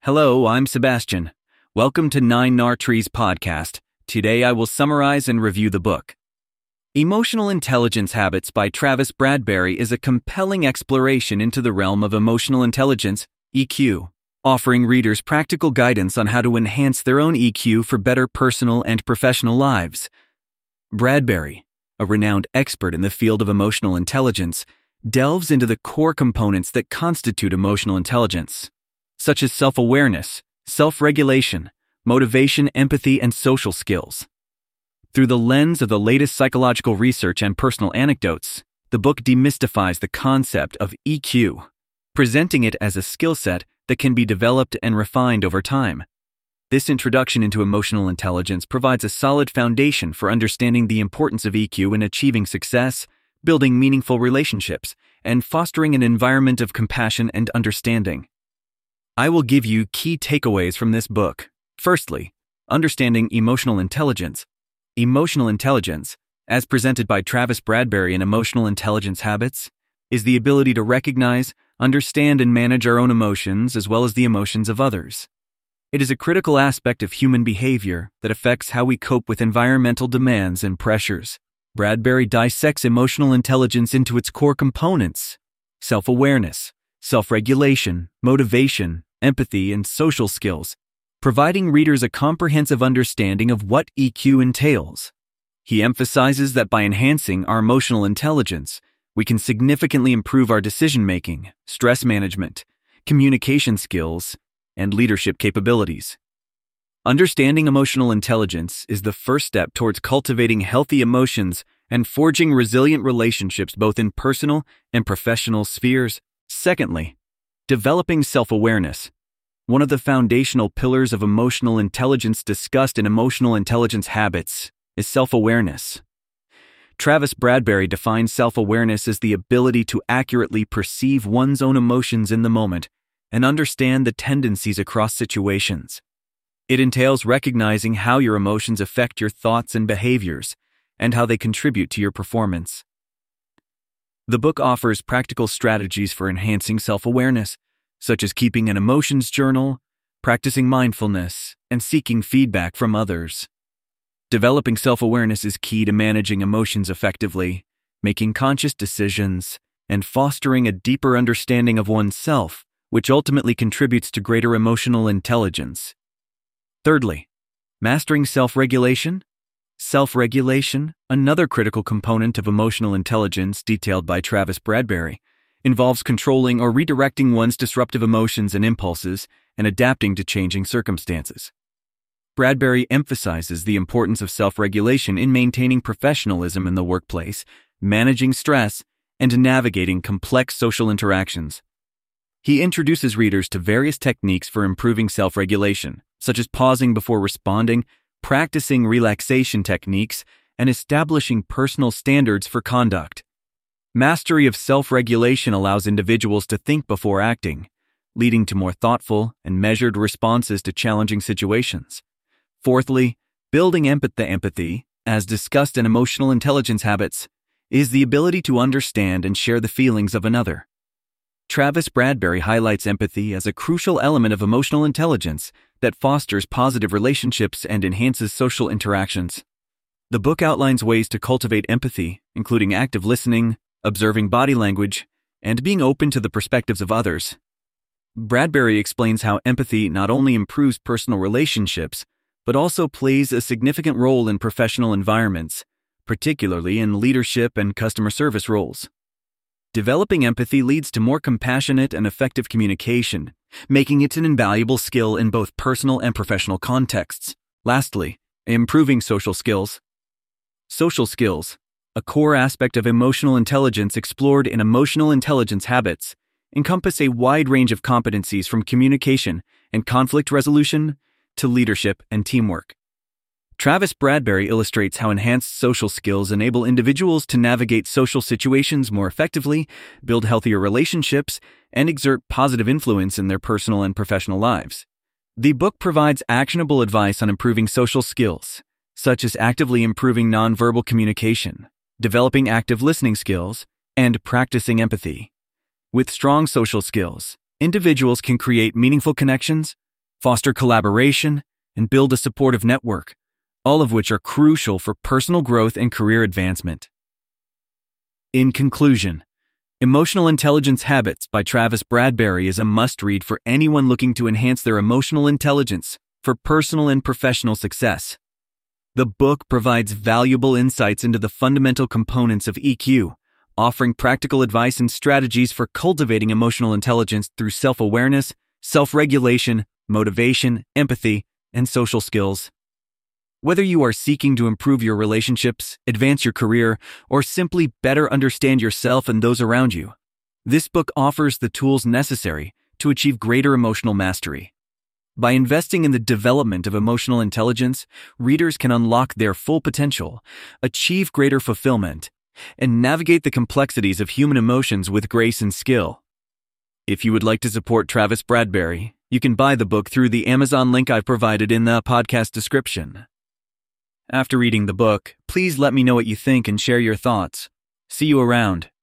Hello, I'm Sebastian. Welcome to Nine Gnar Trees podcast. Today I will summarize and review the book. Emotional Intelligence Habits by Travis Bradberry is a compelling exploration into the realm of emotional intelligence, EQ, offering readers practical guidance on how to enhance their own EQ for better personal and professional lives. Bradberry, a renowned expert in the field of emotional intelligence, delves into the core components that constitute emotional intelligence, such as self-awareness, self-regulation, motivation, empathy, and social skills. Through the lens of the latest psychological research and personal anecdotes, the book demystifies the concept of EQ, presenting it as a skill set that can be developed and refined over time. This introduction into emotional intelligence provides a solid foundation for understanding the importance of EQ in achieving success, building meaningful relationships, and fostering an environment of compassion and understanding. I will give you key takeaways from this book. Firstly, understanding emotional intelligence. Emotional intelligence, as presented by Travis Bradberry in Emotional Intelligence Habits, is the ability to recognize, understand, and manage our own emotions as well as the emotions of others. It is a critical aspect of human behavior that affects how we cope with environmental demands and pressures. Bradberry dissects emotional intelligence into its core components: self-awareness, self-regulation, motivation, empathy, and social skills, providing readers a comprehensive understanding of what EQ entails. He emphasizes that by enhancing our emotional intelligence, we can significantly improve our decision-making, stress management, communication skills, and leadership capabilities. Understanding emotional intelligence is the first step towards cultivating healthy emotions and forging resilient relationships both in personal and professional spheres. Secondly, developing self-awareness. One of the foundational pillars of emotional intelligence discussed in Emotional Intelligence Habits is self-awareness. Travis Bradberry defines self-awareness as the ability to accurately perceive one's own emotions in the moment and understand the tendencies across situations. It entails recognizing how your emotions affect your thoughts and behaviors, and how they contribute to your performance. The book offers practical strategies for enhancing self-awareness, such as keeping an emotions journal, practicing mindfulness, and seeking feedback from others. Developing self-awareness is key to managing emotions effectively, making conscious decisions, and fostering a deeper understanding of oneself, which ultimately contributes to greater emotional intelligence. Thirdly, mastering self-regulation. Self-regulation, another critical component of emotional intelligence detailed by Travis Bradberry, involves controlling or redirecting one's disruptive emotions and impulses and adapting to changing circumstances. Bradberry emphasizes the importance of self-regulation in maintaining professionalism in the workplace, managing stress, and navigating complex social interactions. He introduces readers to various techniques for improving self-regulation, such as pausing before responding, practicing relaxation techniques, and establishing personal standards for conduct. Mastery of self-regulation allows individuals to think before acting, leading to more thoughtful and measured responses to challenging situations. Fourthly, building empathy, as discussed in Emotional Intelligence Habits, is the ability to understand and share the feelings of another. Travis Bradberry highlights empathy as a crucial element of emotional intelligence that fosters positive relationships and enhances social interactions. The book outlines ways to cultivate empathy, including active listening, observing body language, and being open to the perspectives of others. Bradberry explains how empathy not only improves personal relationships, but also plays a significant role in professional environments, particularly in leadership and customer service roles. Developing empathy leads to more compassionate and effective communication, making it an invaluable skill in both personal and professional contexts. Lastly, improving social skills. Social skills, a core aspect of emotional intelligence explored in Emotional Intelligence Habits, encompass a wide range of competencies from communication and conflict resolution to leadership and teamwork. Travis Bradberry illustrates how enhanced social skills enable individuals to navigate social situations more effectively, build healthier relationships, and exert positive influence in their personal and professional lives. The book provides actionable advice on improving social skills, such as actively improving nonverbal communication, developing active listening skills, and practicing empathy. With strong social skills, individuals can create meaningful connections, foster collaboration, and build a supportive network, all of which are crucial for personal growth and career advancement. In conclusion, Emotional Intelligence Habits by Travis Bradberry is a must-read for anyone looking to enhance their emotional intelligence for personal and professional success. The book provides valuable insights into the fundamental components of EQ, offering practical advice and strategies for cultivating emotional intelligence through self-awareness, self-regulation, motivation, empathy, and social skills. Whether you are seeking to improve your relationships, advance your career, or simply better understand yourself and those around you, this book offers the tools necessary to achieve greater emotional mastery. By investing in the development of emotional intelligence, readers can unlock their full potential, achieve greater fulfillment, and navigate the complexities of human emotions with grace and skill. If you would like to support Travis Bradberry, you can buy the book through the Amazon link I've provided in the podcast description. After reading the book, please let me know what you think and share your thoughts. See you around.